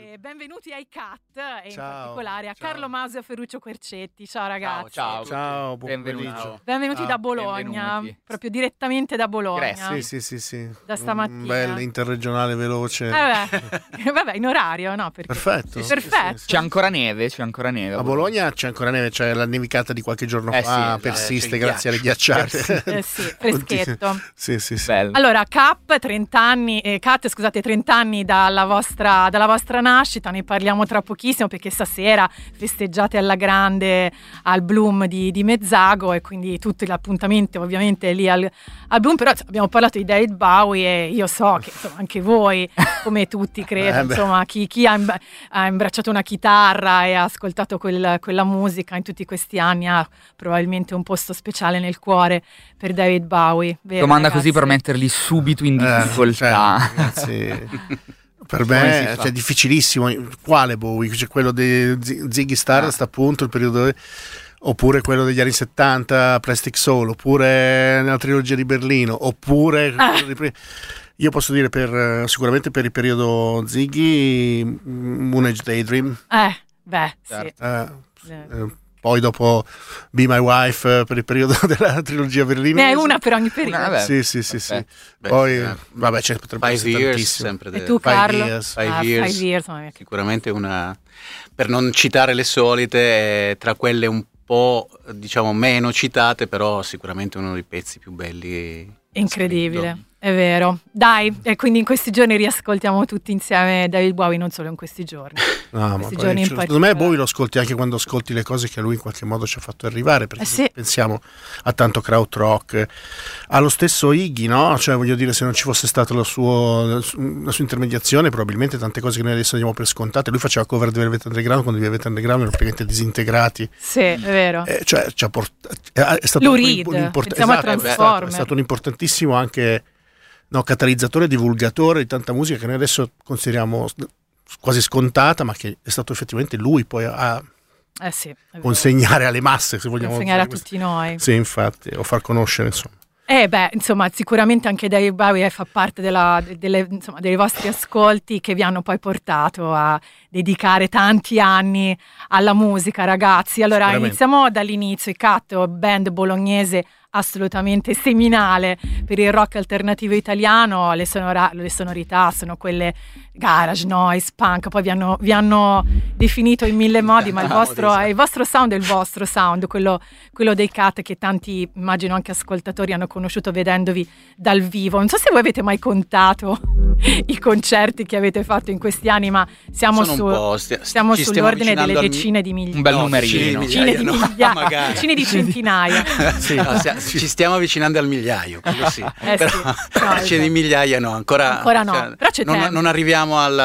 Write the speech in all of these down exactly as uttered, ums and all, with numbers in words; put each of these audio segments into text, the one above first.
E benvenuti ai Cat, e ciao, in particolare a ciao. Carlo Maso e Ferruccio Quercetti. Ciao ragazzi. Ciao, ciao, ciao, buon benvenuti. pomeriggio. Benvenuti Ah, da Bologna, benvenuti. proprio direttamente da Bologna. Grazie. Sì, sì, sì, sì. Da stamattina. Un bel interregionale veloce. Eh beh, vabbè, in orario, no? Perché... Perfetto. Sì, perfetto. Sì, sì, C'è ancora neve, c'è ancora neve. A Bologna c'è ancora neve, c'è la nevicata di qualche giorno Eh fa, sì, esatto, persiste c'è il grazie alle ghiaccio. ghiacciate. Eh sì, freschetto. Sì, sì, sì. Bello. Allora, Cap, trenta anni, eh, Cat, scusate, trenta anni dalla vostra, dalla vostra nascita, ne parliamo tra pochissimo perché stasera festeggiate alla grande al Bloom di, di Mezzago e quindi tutto l'appuntamento ovviamente è lì al, al Bloom, però abbiamo parlato di David Bowie e io so che insomma, anche voi, come tutti credo, Eh beh. insomma, chi, chi ha, imb- ha imbracciato una chitarra e ha ascoltato quel- quella musica in tutti questi anni ha probabilmente un posto speciale nel cuore per David Bowie. Vero, Domanda ragazzi? così per metterli subito in Eh, difficoltà. cioè, ragazzi, per Come me si è fa? cioè, difficilissimo. Quale Bowie? C'è quello di Z- Ziggy Stardust, Ah. appunto, il periodo, oppure quello degli anni settanta, Plastic Soul, oppure nella trilogia di Berlino, oppure Ah. quello di prima. Io posso dire per eh, sicuramente per il periodo Ziggy, mm, Moon Age Daydream. Eh, beh, sì. Certo. eh, Eh. eh, poi dopo Be My Wife, eh, per il periodo della trilogia berlinese. Ne hai una per ogni periodo. Vabbè. Sì, sì, sì, sì. Perfetto. Beh, Poi, sì, eh. vabbè, c'è potrebbe Five essere Years, tantissimo. sempre E de- tu, Five Carlo? Years. Five Ah, Years. Five Years, mamma mia. Sicuramente una, per non citare le solite, eh, tra quelle un po' diciamo meno citate, però sicuramente uno dei pezzi più belli. Incredibile, scritto. è vero. Dai, e quindi in questi giorni riascoltiamo tutti insieme David Bowie, non solo in questi giorni. No, ma Questi poi, giorni in cioè, secondo me particolare. Bowie lo ascolti anche quando ascolti le cose che lui in qualche modo ci ha fatto arrivare, perché Eh sì. pensiamo a tanto krautrock, allo stesso Iggy, no? Cioè voglio dire, se non ci fosse stata la, suo, la su- la sua intermediazione, probabilmente tante cose che noi adesso diamo per scontate. Lui faceva cover di Velvet Underground quando i Velvet Underground erano praticamente disintegrati. Sì, è vero. Eh, cioè, ci ha port- è, è stato Lou un Reed, un import- pensiamo a esatto, è stato- Transformer. è stato un importantissimo anche no, catalizzatore e divulgatore di tanta musica che noi adesso consideriamo s- quasi scontata, ma che è stato effettivamente lui poi a Eh sì, è vero. consegnare alle masse, se vogliamo Consegnare a usare tutti noi. questo- Sì, infatti, o far conoscere, insomma. Eh beh, insomma, sicuramente anche David Bowie eh, fa parte della- delle, insomma, dei vostri ascolti che vi hanno poi portato a dedicare tanti anni alla musica, ragazzi. Allora, Sicuramente. iniziamo dall'inizio. I Cat, band bolognese assolutamente seminale per il rock alternativo italiano. Le, sonora- le sonorità sono quelle garage, noise, punk, poi vi hanno, vi hanno definito in mille modi, ma il vostro, il vostro sound è il vostro sound, quello, quello dei Cat che tanti, immagino anche ascoltatori, hanno conosciuto vedendovi dal vivo. Non so se voi avete mai contato i concerti che avete fatto in questi anni, ma siamo, Sono su, un po', stia- siamo ci stiamo sull'ordine delle avvicinando al mi- decine di migliaia. Un bel No, numerino. decine Decine di di, migliaia, no, miglia- magari. decine di centinaia. Sì. No, stia- ci stiamo avvicinando al migliaio, quello sì. Eh Però sì. No, decine esatto. di migliaia no, ancora, Ancora no, però c'è non, tempo. non arriviamo al,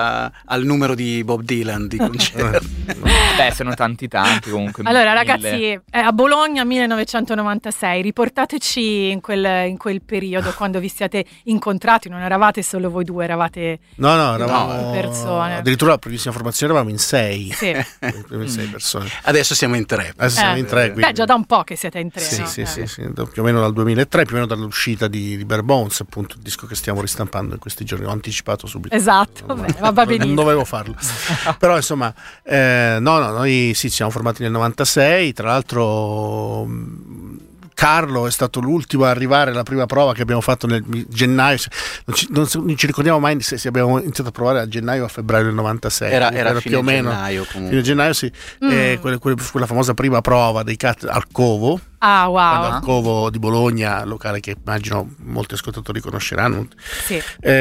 al numero di Bob Dylan di concerti. Beh, sono tanti tanti comunque. Allora mille. ragazzi, eh, a Bologna millenovecentonovantasei, riportateci in quel, in quel periodo quando vi siete incontrati, non eravate solo voi due, eravate No, no, eravamo No, persone. addirittura la primissima formazione eravamo in sei, sì. le prime sei persone. Adesso siamo in tre. Adesso siamo Eh. in tre, quindi. Beh, già da un po' che siete in tre, Sì, no? sì, Eh. sì, sì, da- più o meno dal duemilatré, più o meno dall'uscita di, di Bare Bones, appunto, il disco che stiamo ristampando in questi giorni. Ho anticipato subito. Esatto, Non- bene, va non benissimo. dovevo farlo. Però insomma, eh, no, no, noi sì, ci siamo formati nel novantasei, tra l'altro mh, Carlo è stato l'ultimo a arrivare alla prima prova che abbiamo fatto nel mi- gennaio, non ci, non, non ci ricordiamo mai se, se abbiamo iniziato a provare a gennaio o a febbraio del novantasei. Era, Comunque era più fine o meno gennaio fine comunque. gennaio, sì. Mm. Eh, quelle- quelle- quella famosa prima prova dei Cat al Covo. Ah, Quando wow. al Covo di Bologna, locale che immagino molti ascoltatori conosceranno, Sì.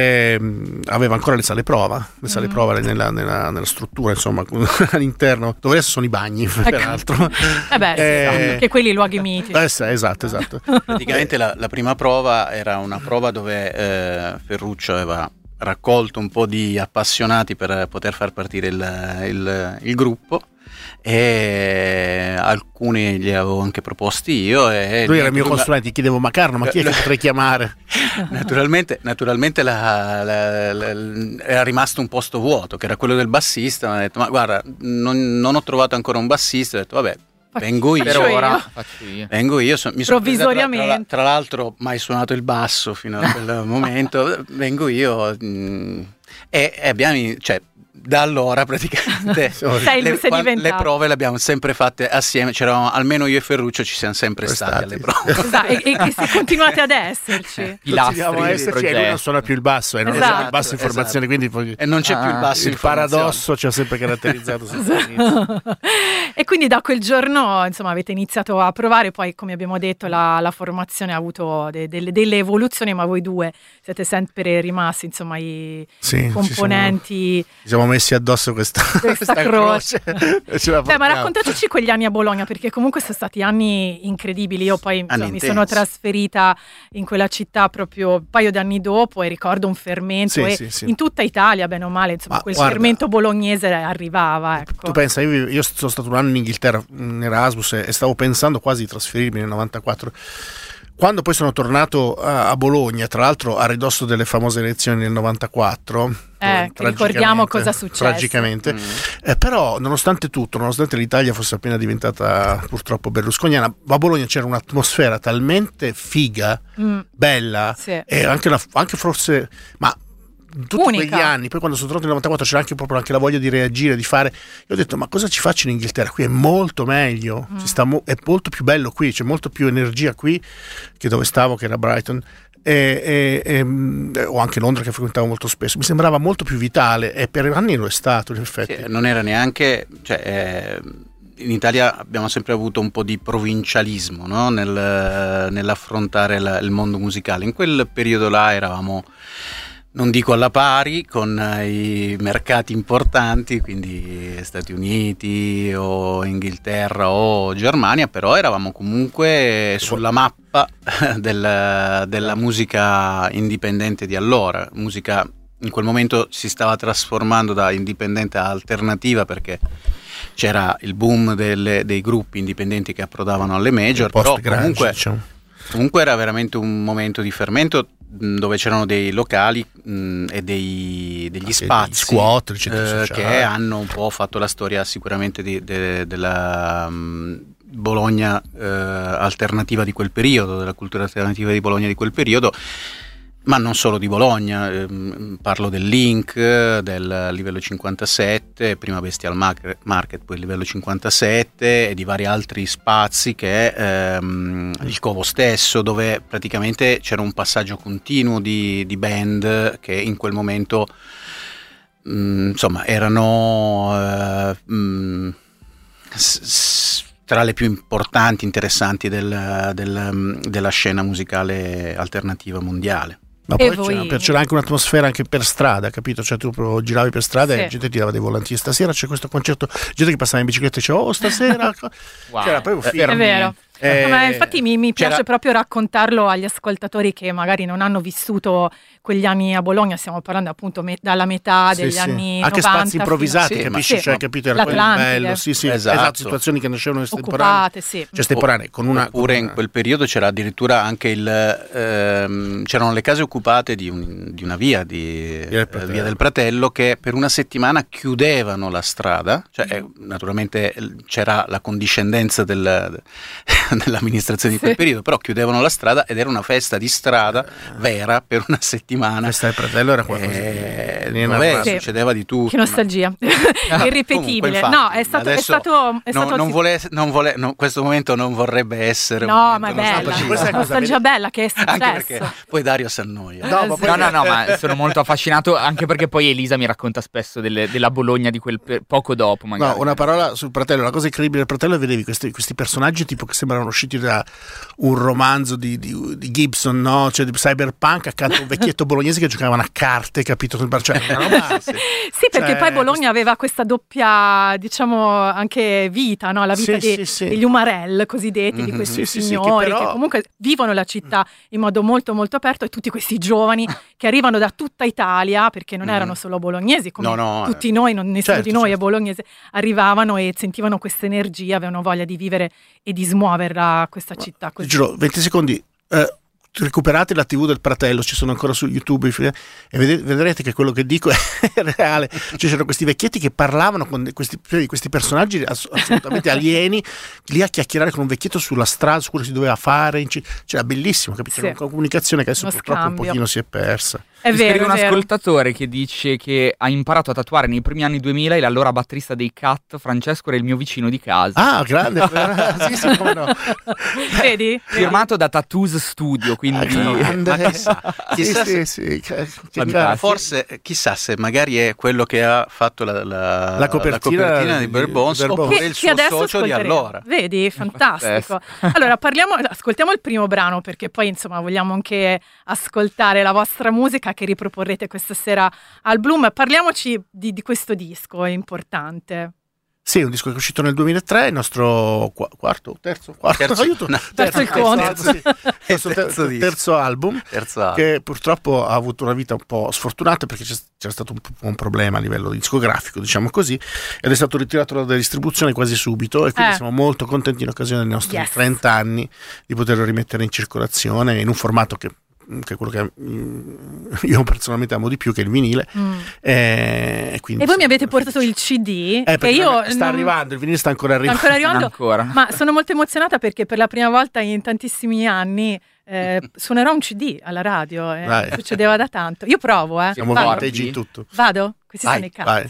ehm, aveva ancora le sale prova, le sale Mm. prova nella, nella- nella struttura, insomma, all'interno, dove adesso sono i bagni, peraltro. Eh beh, sì, Eh, anche quelli luoghi mitici. eh, sì, esatto, esatto. Praticamente la, la prima prova era una prova dove eh, Ferruccio aveva raccolto un po' di appassionati per poter far partire il, il- il gruppo e alcuni li avevo anche proposti io e Lui era il mio la- consulente, gli chiedevo, ma Carlo, ma chi è che potrei chiamare? Naturalmente, naturalmente la- la- la- era rimasto un posto vuoto, che era quello del bassista. Mi ha detto, ma guarda, non, non ho trovato ancora un bassista. Ho detto, vabbè, vengo io. Per Faccio ora io. faccio io. Vengo io, so- mi sono presa tra, tra, Provvisoriamente. tra l'altro mai suonato il basso fino a quel momento, vengo io mh, e, e abbiamo, cioè, da allora praticamente Sei, le, sei qua- le diventato. prove le abbiamo sempre fatte assieme, c'eravamo almeno io e Ferruccio, ci siamo sempre stati alle prove. Esatto, e, e, e se continuate ad esserci. Pilastri Continuiamo a del esserci e lui progetto. non suona più il basso, e non Esatto. usa il basso informazione, quindi poi E non c'è più il Ah, basso il informazione. paradosso ci ha sempre caratterizzato senza inizio. E quindi da quel giorno, insomma, avete iniziato a provare, poi come abbiamo detto la, la formazione ha avuto de- delle, delle evoluzioni, ma voi due siete sempre rimasti, insomma, i Sì, componenti. Ci siamo, ci siamo messi addosso questa, Questa croce. e ce la Beh, ma portiamo. raccontateci quegli anni a Bologna, perché comunque sono stati anni incredibili. Io poi insomma, mi intensi. sono trasferita in quella città proprio un paio d'anni dopo e ricordo un fermento Sì, e sì, sì. in tutta Italia, bene o male, insomma, Ma quel guarda, fermento bolognese arrivava. Ecco. Tu pensa, io, io sono stato un anno in Inghilterra in Erasmus e, e stavo pensando quasi di trasferirmi nel novantaquattro. Quando poi sono tornato a, a Bologna, tra l'altro a ridosso delle famose elezioni del novantaquattro, Eh, dove, ricordiamo tragicamente- cosa è successo. Tragicamente, Mm. eh, però nonostante tutto, nonostante l'Italia fosse appena diventata purtroppo berlusconiana, a Bologna c'era un'atmosfera talmente figa, Mm, bella, sì. e anche, la, anche forse, ma tutti Unica. quegli anni, poi quando sono tornato nel novantaquattro c'era anche proprio anche la voglia di reagire, di fare. Io ho detto, ma cosa ci faccio in Inghilterra? Qui è molto meglio, Mm. si sta mo- è molto più bello qui, c'è molto più energia qui che dove stavo, che era Brighton. E, e, e, o anche Londra, che frequentavo molto spesso, mi sembrava molto più vitale, e per anni lo è stato in effetti. Sì, non era neanche, cioè, eh, in Italia abbiamo sempre avuto un po' di provincialismo, no? Nel, nell'affrontare la- il mondo musicale. In quel periodo là eravamo, non dico alla pari, con eh, i mercati importanti, quindi Stati Uniti o Inghilterra o Germania, però eravamo comunque sulla mappa del- della musica indipendente di allora. Musica in quel momento si stava trasformando da indipendente a alternativa, perché c'era il boom delle- dei gruppi indipendenti che approdavano alle major, però Post-grunge, comunque, diciamo. comunque era veramente un momento di fermento, mh, dove c'erano dei locali mh, e dei, degli Anche spazi, degli squat, dei centri eh, sociali. che hanno un po' fatto la storia sicuramente di- de- della mh, Bologna eh, alternativa di quel periodo, della cultura alternativa di Bologna di quel periodo. Ma non solo di Bologna, ehm, parlo del Link, del livello cinquantasette, prima Bestial Market, Market, poi il livello cinquantasette, e di vari altri spazi, che ehm, il Covo stesso, dove praticamente c'era un passaggio continuo di, di band che in quel momento mh, insomma erano eh, mh, s- s- tra le più importanti, interessanti del- del- della scena musicale alternativa mondiale. Ma E poi voi- c'era, c'era anche un'atmosfera anche per strada, capito? Cioè tu proprio giravi per strada Sì. e la gente ti dava dei volantini. Stasera c'è questo concerto, gente che passava in bicicletta e diceva, oh stasera... Wow. C'era proprio Eh, figo. È vero. Eh, No, ma infatti mi, mi piace c'era- proprio raccontarlo agli ascoltatori che magari non hanno vissuto quegli anni a Bologna, stiamo parlando appunto me- dalla metà Sì, degli sì. anni Anche novanta spazi improvvisati, fino- Sì, capisci? ma- Cioè, sì. capito? Era quello L'Atlantide. bello, sì, sì, Esatto. esatto, situazioni che nascevano estemporanee. occupate, sì. Cioè estemporanee, con una... Oppure con in una- quel periodo c'era addirittura anche il ehm, c'erano le case occupate di, un- di una via di del eh, Pratello. via del Pratello, che per una settimana chiudevano la strada, cioè eh, naturalmente eh, c'era la condiscendenza del- dell'amministrazione di quel Sì. periodo, però chiudevano la strada ed era una festa di strada vera per una settimana. Questa del Pratello era qualcosa Eh, di dove inarrabile. Sì. succedeva di tutto. Che nostalgia, Ah, irripetibile. comunque, infatti, No, è stato, è adesso stato, è no- stato non sì- vuole, non vuole, no, questo momento non vorrebbe essere un No, momento ma è nostalgico. bella, Questa è una cosa nostalgia bella che è Anche successo. perché poi Dario si annoia. No, ma poi- No, no, no, ma sono molto affascinato, anche perché poi Elisa mi racconta spesso delle- della Bologna di quel per- poco dopo, magari. No, una parola sul Pratello. La cosa incredibile del Pratello è vedevi questi, questi personaggi tipo che sembrano usciti da un romanzo di, di- di Gibson, no? Cioè di cyberpunk, accanto a un vecchietto bolognese che giocavano a carte, capito? Cioè, una roba- Sì, perché Cioè, poi Bologna aveva questa doppia, diciamo, anche vita, no? La vita Sì, dei- sì, sì. degli umarell cosiddetti, di Mhm. questi Sì, sì, sì, signori che che, però- comunque vivono la città in modo molto molto aperto, e tutti questi giovani che arrivano da tutta Italia, perché non Mhm. erano solo bolognesi, come No, no, tutti noi, non, nessuno certo, di noi certo. è bolognese, arrivavano e sentivano questa energia, avevano voglia di vivere e di smuoverla questa città. Ti così. giuro, venti secondi. eh, recuperate la tivù del Pratello, ci sono ancora su YouTube i film, e vede- vedrete che quello che dico è reale. Cioè, c'erano questi vecchietti che parlavano con questi, questi personaggi ass- assolutamente alieni, lì a chiacchierare con un vecchietto sulla strada, su quello che si doveva fare. in ci- Cioè, era bellissimo, capito? Sì. C'era una comunicazione che adesso Uno purtroppo scambio. un pochino si è persa. È Mi vero, scrive è un vero. ascoltatore che dice che ha imparato a tatuare nei primi anni duemila e l'allora batterista dei Cat, Francesco, era il mio vicino di casa. Ah, grande. Sì, sì, come no. Vedi? Firmato da Tattoos Studio, quindi... Grande. Ma chissà, chissà Sì, se- sì, sì, che- che Fantastico. cazzo. forse chissà se magari è quello che ha fatto la, la- La copertina di di- Bare Bones di Bare oppure Che, il che suo adesso socio di ascolteremo. allora. Vedi, fantastico. Allora, parliamo, ascoltiamo il primo brano perché poi insomma vogliamo anche ascoltare la vostra musica che riproporrete questa sera al Bloom. Parliamoci di, di questo disco, è importante. Sì, un disco che è uscito nel duemilatré, il nostro qu- quarto, terzo, quarto, Terzo- aiuto. no, Perso il conto. terzo, sì. Terzo, terzo disco. terzo album, Terzo album. che purtroppo ha avuto una vita un po' sfortunata perché c'è, c'era stato un, po' un problema a livello discografico, diciamo così, ed è stato ritirato dalla distribuzione quasi subito, e quindi Eh. siamo molto contenti in occasione dei nostri Yes. trenta anni di poterlo rimettere in circolazione in un formato che che è quello che mm, io personalmente amo di più, che è il vinile. Mm. E, e quindi E voi mi sono avete portato felice. il C D, Eh, che perché io sta non- arrivando, il vinile sta ancora sta arrivando. ancora arrivando, Ancora. ma sono molto emozionata perché per la prima volta in tantissimi anni eh, suonerò un C D alla radio, eh. Vai. Succedeva da tanto. Io provo, eh. Siamo Vado? vintage in tutto. Vado? Questi Vai, sono i Cat. Vai.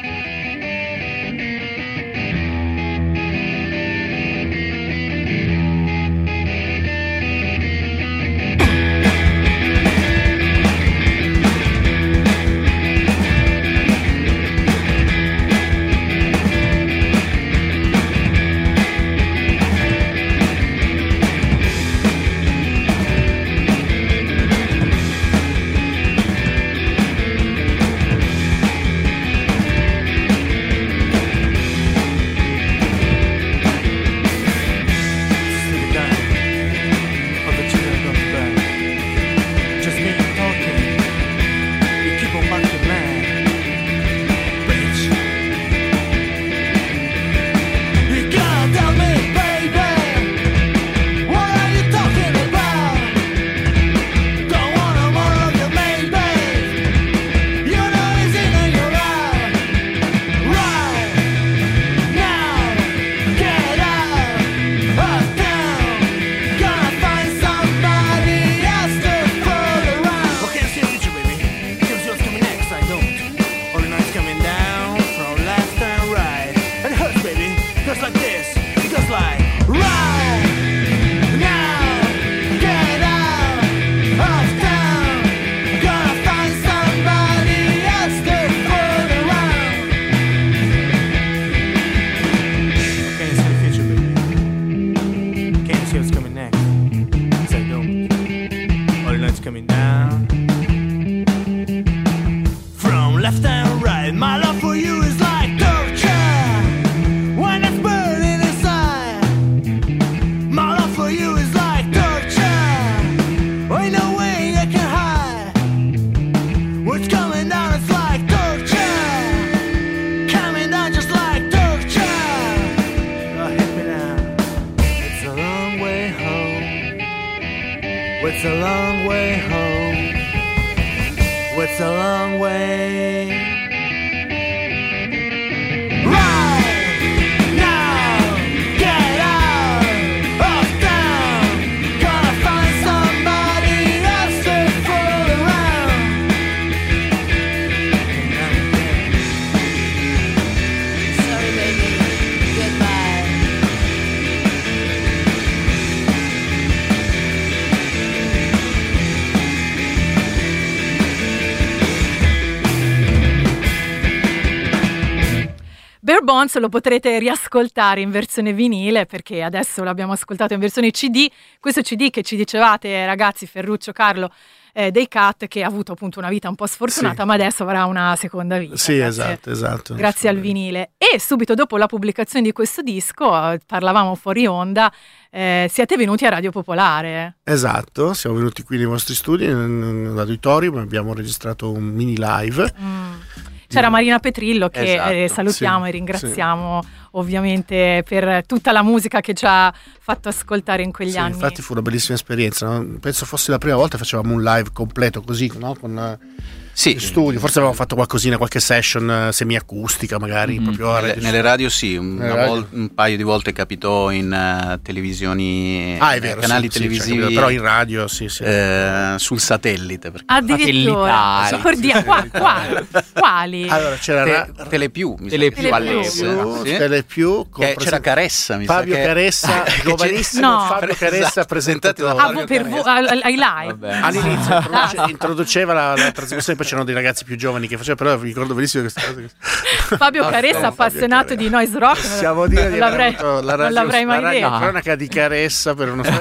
Coming down from left and right. My love for you is like torture when it's burning inside. My love for you is like torture. Ain't no way I can hide. What's coming down is like torture. Coming down just like torture. Oh, hit me now. It's a long way home. It's a long way home. It's a long way. Right now, get out of town. Gonna find somebody else to fool around. Sorry, baby. Goodbye. Bare Bones lo potrete riascoltare in versione vinile perché adesso l'abbiamo ascoltato in versione C D. Questo C D che ci dicevate, ragazzi, Ferruccio, Carlo, eh, dei Cat, che ha avuto appunto una vita un po' sfortunata, Sì. ma adesso avrà una seconda vita. Sì, grazie- esatto, esatto. Grazie al vinile. E subito dopo la pubblicazione di questo disco, eh, parlavamo fuori onda, eh, siete venuti a Radio Popolare. Esatto, siamo venuti qui nei vostri studi, all'auditorium, abbiamo registrato un mini live. Mm. C'era Marina Petrillo che Esatto, eh, salutiamo sì, e ringraziamo ovviamente per tutta la musica che ci ha fatto ascoltare in quegli Sì, anni. infatti fu una bellissima esperienza, no? Penso fosse la prima volta che facevamo un live completo così, no? Con, Sì, in studio, forse avevamo fatto qualcosina, qualche session eh, semiacustica magari, Mhm. proprio a nelle, radio. nelle radio sì, un, Nelle una radio. vol- un paio di volte capitò in eh, televisioni, Ah, è vero, canali sì, sì, televisivi, cioè, però in radio, sì, sì. eh, sul satellite. perché- Addirittura. Satellitari. Ricordia- qua- quali? Quali? Allora c'era Te- Ra- Telepiù, mi sa. Telepiù Telepiù. all'epoca. Sì. Telepiù, con Che c'era presente- Caressa, mi Fabio sa che... Caressa, che giovanissimo No. Fabio Caressa, Esatto, presentatore. presentato da Ah, Fabio vo- per vo- Caressa. al- ai live. Vabbè. All'inizio introduce- introduceva la, la trasmissione, poi c'erano dei ragazzi più giovani che facevano, però vi ricordo benissimo queste cose. Fabio Ah, Caressa, no, Fabio appassionato Caressa. di noise rock. Possiamo dire non di l'avrei, aver avuto la non radio, l'avrei mai la radio detto. cronaca di Caressa per uno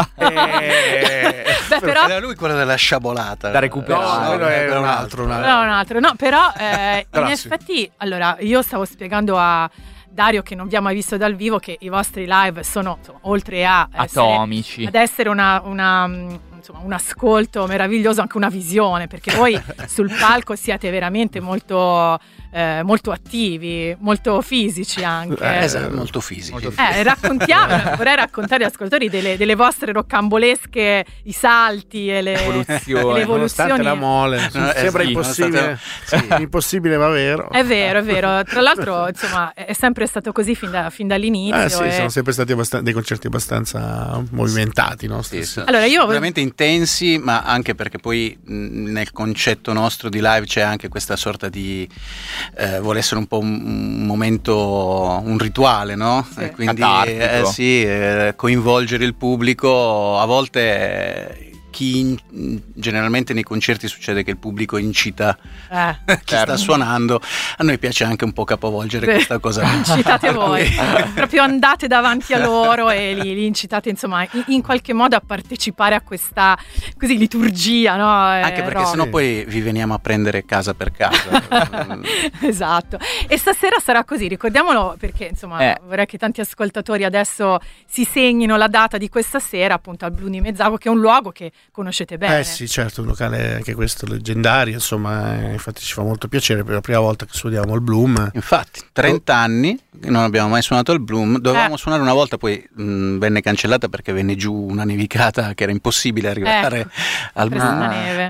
e... Beh, però Era lui quello della sciabolata. Da recuperare. No, quello è un altro, un altro. no, un altro. No, però eh, Però in sì. effetti, allora, io stavo spiegando a Dario, che non vi ha mai visto dal vivo, che i vostri live sono, insomma, oltre a essere, Atomici. ad essere una, una, mh, insomma, un ascolto meraviglioso, anche una visione, perché voi sul palco siete veramente molto, eh, molto attivi, molto fisici anche. Eh, Esatto, molto fisico. Molto Eh, raccontiamo, vorrei raccontare agli ascoltatori delle, delle vostre roccambolesche, i salti e le Evoluzioni. e le Nonostante evoluzioni. la mole, No, sembra esatto, impossibile, nonostante- sì. impossibile ma vero. È vero, è vero. Tra l'altro, insomma, è sempre stato così fin, da- fin dall'inizio. Eh sì, e- sono sempre stati abbastan- dei concerti abbastanza movimentati, no? Sì, sì. Allora, io veramente intensi, ma anche perché poi mh, nel concetto nostro di live c'è anche questa sorta di eh, vuole essere un po' un, un momento, un rituale, no? Sì. E quindi Catartico. eh, sì, eh, coinvolgere il pubblico. A volte eh, chi in- generalmente nei concerti succede che il pubblico incita eh, chi sta suonando. A noi piace anche un po' capovolgere Beh, questa cosa. incitate Per voi, cui- proprio andate davanti a loro e li, li incitate, insomma, in, in qualche modo a partecipare a questa così liturgia, no? Eh, Anche perché rock. sennò poi vi veniamo a prendere casa per casa. Esatto, e stasera sarà così, ricordiamolo, perché insomma Eh. vorrei che tanti ascoltatori adesso si segnino la data di questa sera, appunto al Blu di Mezzago, che è un luogo che conoscete bene. Eh sì, certo, un locale anche questo leggendario, insomma, eh, infatti ci fa molto piacere per la prima volta che suoniamo al Bloom. Infatti, trenta anni che non abbiamo mai suonato al Bloom. Dovevamo Eh. suonare una volta, poi mh, venne cancellata perché venne giù una nevicata che era impossibile arrivare Ecco, al presa Bloom. la neve.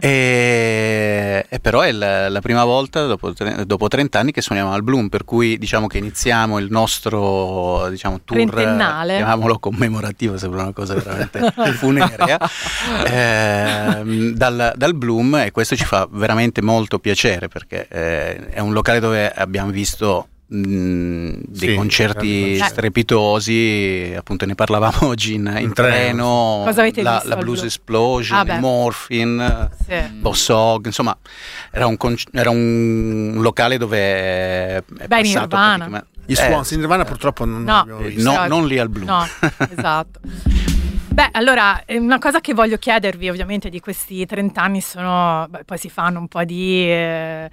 E, e però è la, la prima volta dopo, tre- dopo trenta anni che suoniamo al Bloom, per cui diciamo che iniziamo il nostro diciamo, tour, Trentennale. chiamiamolo commemorativo, sembra una cosa veramente funerea, ehm, dal, dal Bloom, e questo ci fa veramente molto piacere perché eh, è un locale dove abbiamo visto mh, dei Sì, concerti grandi strepitosi, appunto ne parlavamo oggi in, in In treno. treno, Cosa avete la, visto la al Blues Bloom? Explosion, Ah, beh. il Morphine, Sì. Boss Hogg, insomma era un, conc- era un locale dove è Beh, passato Nirvana. praticamente- Gli eh, Swans in Nirvana purtroppo non No. abbiamo eh, visto. no, non lì al Bloom. No, esatto. Beh, allora, eh, una cosa che voglio chiedervi ovviamente di questi trenta anni sono, beh, poi si fanno un po' di, eh,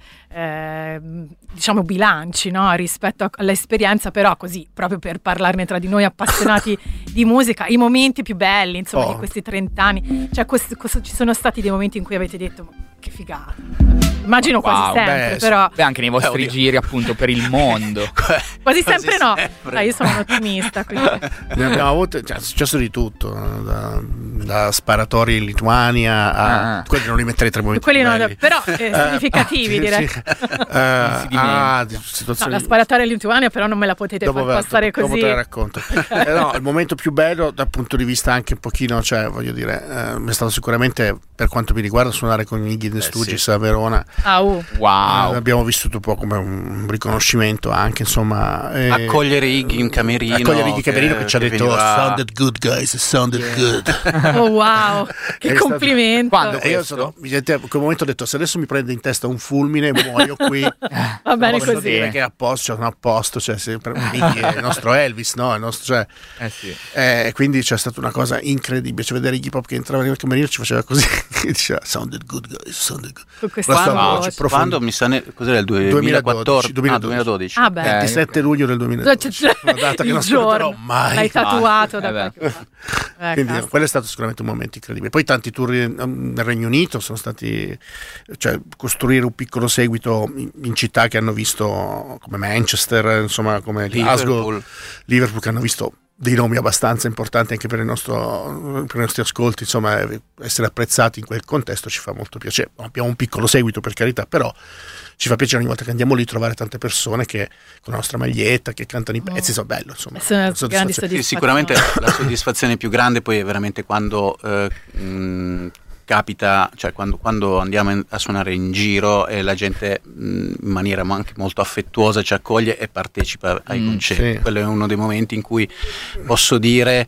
eh, diciamo, bilanci, no? Rispetto a- all'esperienza, però così, proprio per parlarne tra di noi appassionati di musica, i momenti più belli, insomma, Oh. di questi trenta anni. Cioè, quest- questo- ci sono stati dei momenti in cui avete detto, ma che figata. Immagino quasi Wow, sempre, beh, sì. però Beh, anche nei vostri Eh, oddio. giri appunto per il mondo. quasi sempre no. sempre. Dai, io sono un ottimista, quindi... Ne abbiamo avute, cioè, è successo di tutto, no? da, da sparatori in Lituania a Ah. quelli non li metterei tra i momenti Quelli più non- belli. però eh, significativi, sì, direi. sì. Eh, si dimentica. ah, di No, situazioni la sparatoria in Lituania però non me la potete dopo, far passare dopo così. te la racconto. Eh, no, il momento più bello dal punto di vista anche un pochino, cioè voglio dire, eh, è stato sicuramente, per quanto mi riguarda, suonare con i Iggy and the Stooges a Verona. Ah, uh. Wow. Eh, abbiamo vissuto un po' come un riconoscimento anche, insomma, eh, Accogliere Iggy in camerino, accogliere Iggy Camerino che, ci ha detto veniva- sounded good guys, it sounded good. Oh, wow, che È stato- complimento. Quando? E io questo? sono, mi sente- in quel momento ho detto, se adesso mi prende in testa un fulmine muoio qui. Va bene Posso così. dire che è a posto, cioè, sono a posto, cioè sempre Iggy è il nostro Elvis, no? Il nostro, cioè, Eh sì. eh, quindi c'è stata una cosa incredibile, cioè vedere Iggy Pop che entrava nel camerino ci faceva così, che diceva sounded good guys, sounded good. Con questa La sua voce. voce profonda. Quando mi sa ne- cos'era il duemilaquattordici? duemiladodici. Ah, duemiladodici. Ah, beh. ventisette luglio del duemiladodici, una data che il non scorderò giorno. mai. L'hai tatuato da Eh beh. qualche parte. Eh, Quindi cazzo. quello è stato sicuramente un momento incredibile. Poi tanti tour in- nel Regno Unito sono stati, cioè costruire un piccolo seguito in, in città che hanno visto come Manchester, insomma come Glasgow, Liverpool. Liverpool, che hanno visto dei nomi abbastanza importanti anche per il nostro, per i nostri ascolti, insomma essere apprezzati in quel contesto ci fa molto piacere. Abbiamo un piccolo seguito, per carità, però ci fa piacere ogni volta che andiamo lì trovare tante persone che con la nostra maglietta, che cantano i pezzi, sono bello, insomma. Sono Una grandi soddisfazione. Sì, sicuramente la soddisfazione più grande poi è veramente quando eh, mh, capita, cioè quando, quando andiamo in- a suonare in giro e la gente mh, in maniera mo- anche molto affettuosa ci accoglie e partecipa ai Mm, concerti. sì. Quello è uno dei momenti in cui posso dire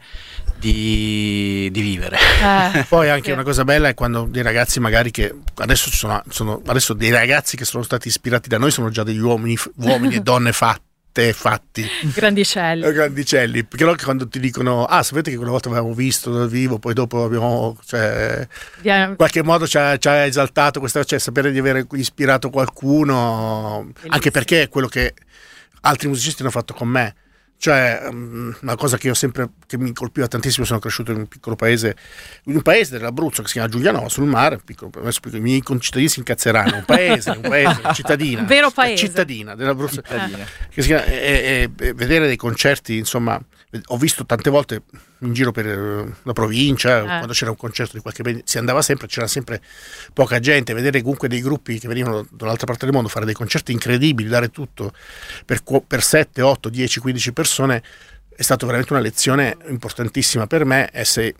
di, di vivere. Eh, Poi anche sì. una cosa bella è quando dei ragazzi magari che adesso ci sono, sono adesso dei ragazzi che sono stati ispirati da noi sono già degli uomini, uomini e donne fatte, fatti, Grandicelli. eh, grandicelli, perché loro che quando ti dicono ah sapete che quella volta avevamo visto dal vivo, poi dopo abbiamo, cioè, Via- in qualche modo ci ha, ci ha esaltato questa, cioè sapere di aver ispirato qualcuno, anche perché è quello che altri musicisti hanno fatto con me. Cioè, um, una cosa che io sempre, che mi colpiva tantissimo, sono cresciuto in un piccolo paese, in un paese dell'Abruzzo che si chiama Giulianova sul mare, piccolo, adesso i miei concittadini si incazzeranno, un paese, un paese, una cittadina, Un vero paese. cittadina dell'Abruzzo, Cittadina. che si chiama, e, e- e vedere dei concerti, insomma, ho visto tante volte in giro per eh, la provincia, Eh. quando c'era un concerto di qualche band, si andava sempre, c'era sempre poca gente, vedere comunque dei gruppi che venivano dall'altra parte del mondo fare dei concerti incredibili, dare tutto per, qu- per sette, otto, dieci, quindici persone, è stata veramente una lezione importantissima per me e, se,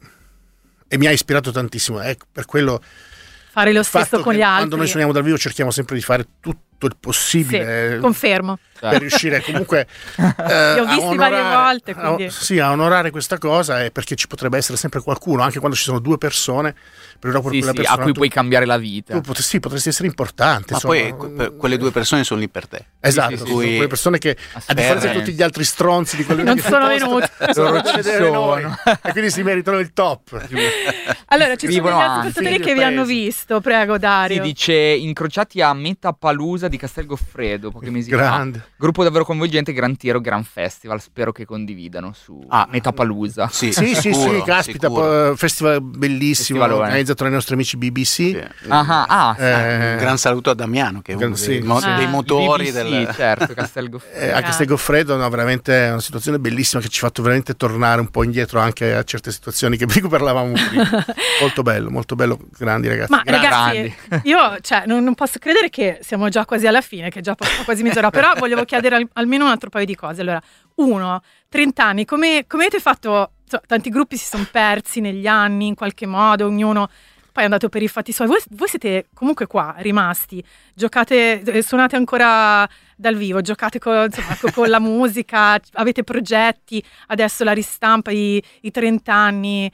e mi ha ispirato tantissimo. Ecco, per quello Fare lo il fatto stesso con che gli altri. quando noi suoniamo dal vivo cerchiamo sempre di fare tutto il possibile Sì, confermo. per riuscire comunque eh, Li ho a visti varie volte, a- quindi- sì, a onorare questa cosa, e perché ci potrebbe essere sempre qualcuno, anche quando ci sono due persone, però Sì, quella sì, persona a cui tu- puoi cambiare la vita. tu pot- sì, potresti essere importante, Ma insomma. poi que- per- quelle due persone sono lì per te. Esatto, Sì, sì, sì, sì. sono quelle persone che a Aspetta, differenza di eh. tutti gli altri stronzi di quelli Non che sono postano, venuti. sono Loro venuti a ci vedere noi, sono. e quindi si meritano il top. Allora, ci sono Vivono degli anche ascoltatori nel che vi hanno paese. visto, prego Si Dario. dice incrociati a Metapalooza di Castel Goffredo pochi mesi fa. Grande. Gruppo davvero coinvolgente, Gran Tiero, Gran Festival. Spero che condividano su Ah. Metapalooza. Sì, Sì, sì, sicuro, sì, caspita, sicuro. poi, festival bellissimo, Festivalone. organizzato dai nostri amici B B C. Sì. Ah, ah, sì. Eh, Un gran saluto a Damiano, che è uno Gran- dei, sì, mo- sì. dei Ah. motori I B B C, del... certo, Castel Goffredo. Eh, anche se Goffredo no, veramente è una situazione bellissima che ci ha fatto veramente tornare un po' indietro anche a certe situazioni che- di cui parlavamo prima. Molto bello, molto bello, grandi ragazzi. Ma Gra- ragazzi, io cioè, non, non posso credere che siamo già quasi alla fine, che già passata quasi mezz'ora, però volevo chiedere al- almeno un altro paio di cose. Allora, uno, trenta anni, come, come avete fatto? Insomma, tanti gruppi si sono persi negli anni in qualche modo, ognuno poi è andato per i fatti suoi. Voi, voi siete comunque qua, rimasti, giocate, eh, suonate ancora dal vivo, giocate co- insomma, co- con la musica, avete progetti, adesso la ristampa, i, i trenta anni.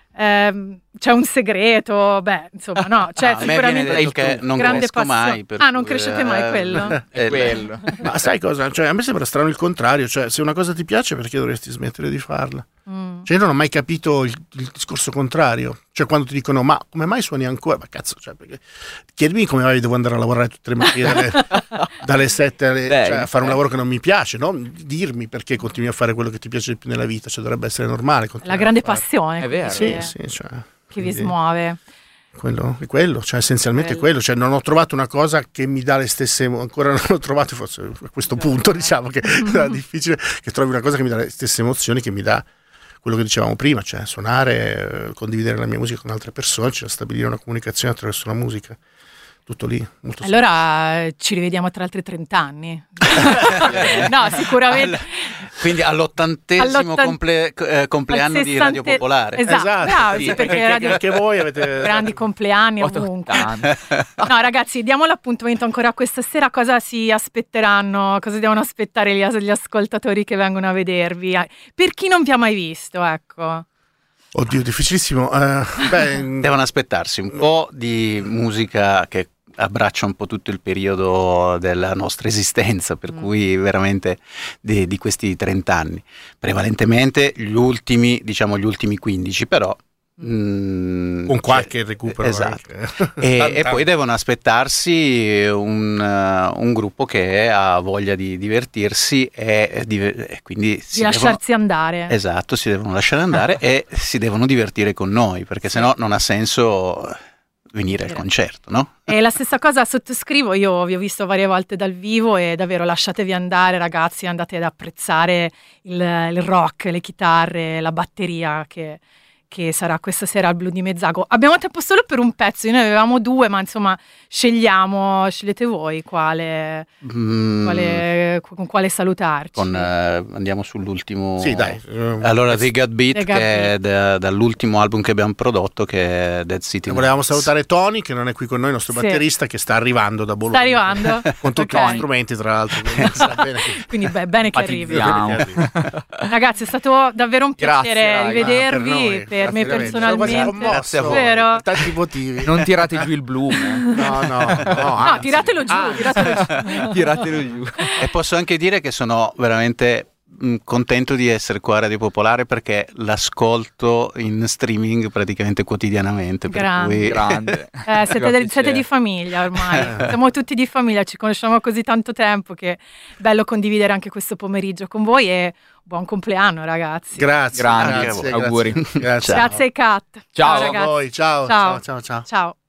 Ehm, c'è un segreto, beh, insomma, no, c'è Ah, a me viene sicuramente detto che non grande cresco passione. mai. per Ah, non cui, crescete mai, eh, quello? È quello. Ma sai cosa? Cioè, a me sembra strano il contrario. Cioè, se una cosa ti piace, perché dovresti smettere di farla? Mm. Cioè, io non ho mai capito il, il discorso contrario. Cioè, quando ti dicono, ma come mai suoni ancora? Ma cazzo, cioè, perché... chiedimi come mai devo andare a lavorare tutte le mattine dalle, dalle sette alle, Beh, cioè, a fare un eh. lavoro che non mi piace, no? Dirmi perché continui a fare quello che ti piace di più nella vita. Cioè, dovrebbe essere normale. La continuare grande a farlo. passione È vero. Sì, che, sì, cioè, che vi quindi smuove. quello è quello, cioè essenzialmente Quello. quello. Cioè, non ho trovato una cosa che mi dà le stesse emo- ancora non l'ho trovato, forse a questo punto diciamo che è difficile che trovi una cosa che mi dà le stesse emozioni, che mi dà quello che dicevamo prima, cioè suonare, eh, condividere la mia musica con altre persone, cioè stabilire una comunicazione attraverso la musica. Tutto lì, molto Allora eh, ci rivediamo tra altri trenta anni. No, sicuramente. Quindi all'ottantesimo All'ottan- comple- eh, compleanno al di Radio sessante- Popolare. Esatto, bravi, sì, perché radio- anche voi avete grandi compleanni ovunque. ottanta. No, ragazzi, diamo l'appuntamento ancora questa sera. Cosa si aspetteranno? Cosa devono aspettare gli, gli ascoltatori che vengono a vedervi? Eh, Per chi non vi ha mai visto, ecco. Oddio, difficilissimo. Eh, beh, Devono aspettarsi un po' di musica che abbraccia un po' tutto il periodo della nostra esistenza, per cui veramente di, di questi trenta anni. Prevalentemente gli ultimi, diciamo gli ultimi quindici, però mm, con qualche cioè, recupero. esatto. anche. E, Tanto- e poi devono aspettarsi un, uh, un gruppo che ha voglia di divertirsi e, e div- e quindi Di si devono, lasciarsi andare. esatto, si devono lasciare andare e si devono divertire con noi, perché sennò non ha senso venire al Vero. concerto, no? E la stessa cosa sottoscrivo, io vi ho visto varie volte dal vivo e davvero lasciatevi andare ragazzi, andate ad apprezzare il, il rock, le chitarre, la batteria che, che sarà questa sera al Blu di Mezzago. Abbiamo tempo solo per un pezzo, noi ne avevamo due, ma insomma scegliamo, scegliete voi quale, Mm, quale, con quale salutarci. con, eh, andiamo sull'ultimo. Sì, dai. Allora, The God Beat, The God che è da- dall'ultimo album che abbiamo prodotto, che è Dead City. Volevamo Nights. salutare Tony, che non è qui con noi, il nostro Sì. batterista, che sta arrivando da Bologna. Sta arrivando? Con tutti Ok. gli strumenti, tra l'altro. quindi sarà bene che- Quindi beh, bene che arrivi. Empatizziamo. bene che arrivi. Ragazzi, è stato davvero un Grazie, piacere raga. rivedervi, Per noi, per grazie me veramente. Sono quasi personalmente. commosso, a voi. Vero? Per tanti motivi. Non tirate giù il blu, No, no, no, No, anzi. tiratelo giù, Anzi. tiratelo giù. tiratelo giù. E posso anche dire che sono veramente mh, contento di essere qua a Radio Popolare, perché l'ascolto in streaming praticamente quotidianamente. Per Grande. cui Grande. Eh, siete, Fa del- siete piacere. di famiglia ormai, siamo tutti di famiglia, ci conosciamo così tanto tempo che è bello condividere anche questo pomeriggio con voi e buon compleanno ragazzi. Grazie, Grandi, grazie, auguri. grazie. Grazie. Grazie ai Cat. Ciao. Ciao a ragazzi. voi, ciao, Ciao. ciao, ciao, ciao. Ciao.